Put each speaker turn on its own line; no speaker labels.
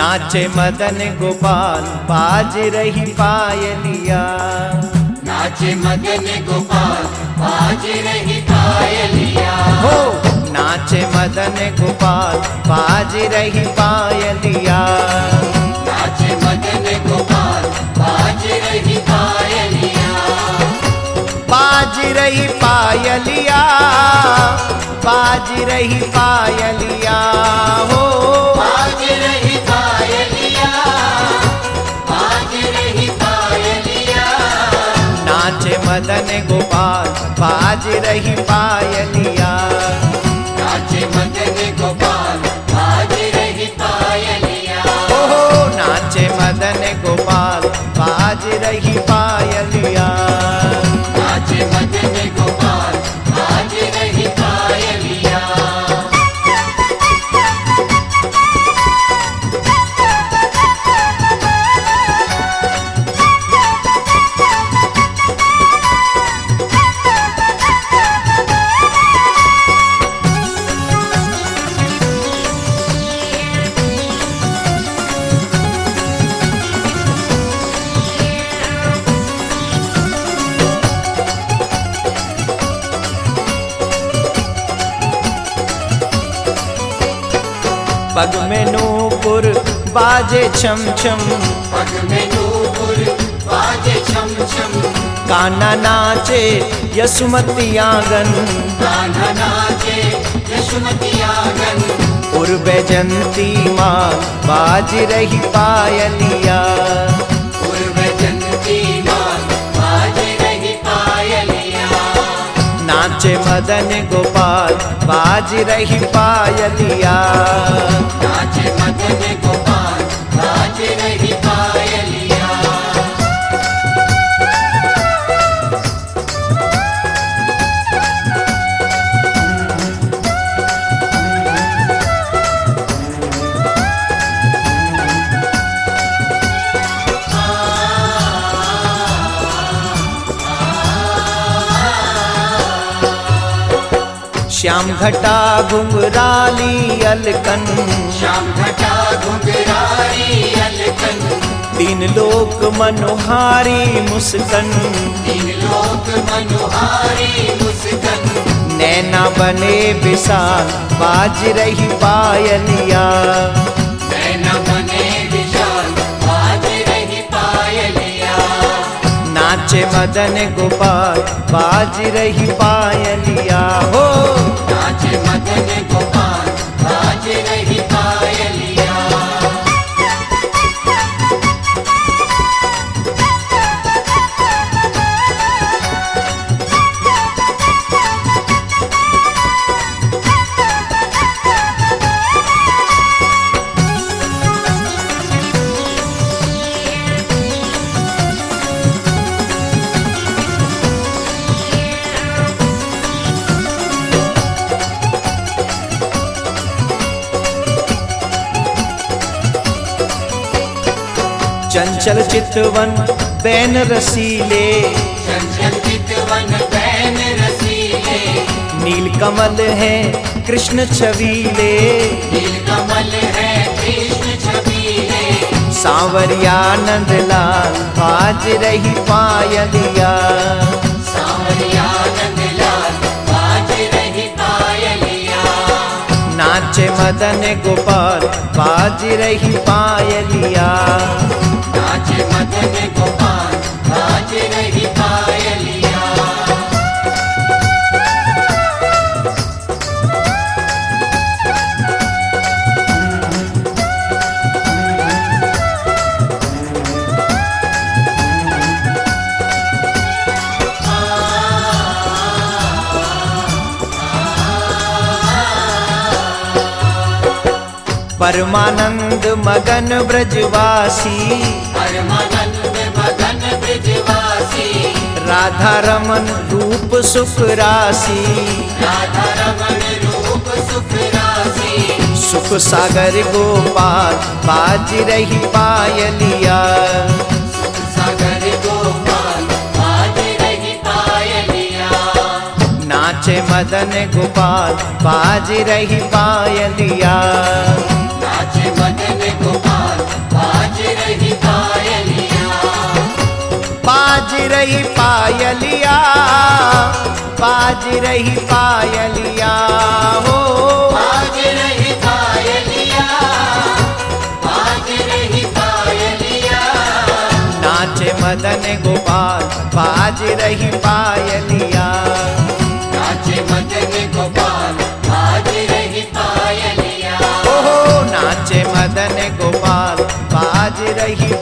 नाचे मदन गोपाल बाज रही पायलिया।
नाचे मदन गोपाल बाज रही पायलिया।
हो नाचे मदन गोपाल बाज रही पायलिया।
नाचे मदन गोपाल बाज रही पायलिया।
बाज रही पायलिया, बाज रही पायलिया। हो
बाज रही पायलिया, बाज रही पायलिया।
नाचे मदन गोपाल बाज रही पायलिया।
नाचे मदन गोपाल बाज रही पायलिया।
हो नाचे मदन गोपाल बाज रही पायलिया।
नाचे मदन गोपाल बाज रही पायलिया।
पग में नूपुर बाजे छम छम,
पग में नूपुर बाजे छम छम।
कान्हा नाचे यशुमती आंगन।
कान्हा नाचे यशुमती आंगन।
पूर्व जंती माँ बाज रही पायलिया।
पूर्व जंती माँ बाज रही पायलिया।
नाचे मदन गोपाल बाज रही पायलिया।
नाचे मदन गोपाल बाज रही पायलिया।
श्याम घटा घुंघराली अलकन।
श्याम घटा घुंघराली अलकन।
तीन लोक मनोहारी मुस्कन।
तीन लोक मनोहारी मुस्कन।
नैना बने विशाल बाज रही पायलिया।
नैना बने विशाल बाज रही पायलिया।
नाचे मदन गोपाल बाज रही पायलिया। हो
नाचे मदन गोपाल बाज रही पायलिया।
चंचल चितवन बैन रसीले।
चंचल चितवन बैन रसीले।
नील कमल है कृष्ण छबीले।
नील कमल है कृष्ण छबीले।
सांवरिया नंदलाल बाज रही पायलिया।
सांवरिया नंदलाल बाज रही पायलिया।
नाचे मदन गोपाल बाज रही पायलिया।
नाचे मदन गोपाल बाज रही पायलिया।
परमानंद मगन ब्रजवासी।
परमानंद मगन ब्रजवासी।
राधा रमन रूप सुख राशि।
राधा रमन रूप सुख राशि।
सुख सागर गोपाल बाज रही पायलिया।
सुख सागर गोपाल बाज रही पायलिया।
नाचे मदन गोपाल बाज रही पायलिया।
नाचे मदन गोपाल रही पायलिया,
बाज रही पायलिया, बाज रही पायलिया हो।
बाज रही पायलिया, बाज रही पायलिया,
नाचे मदन गोपाल, बाज रही पायलिया।
नाचे मदन गोपाल, बाज रही पायलिया,
ओहो नाचे मदन गोपाल, बाज रही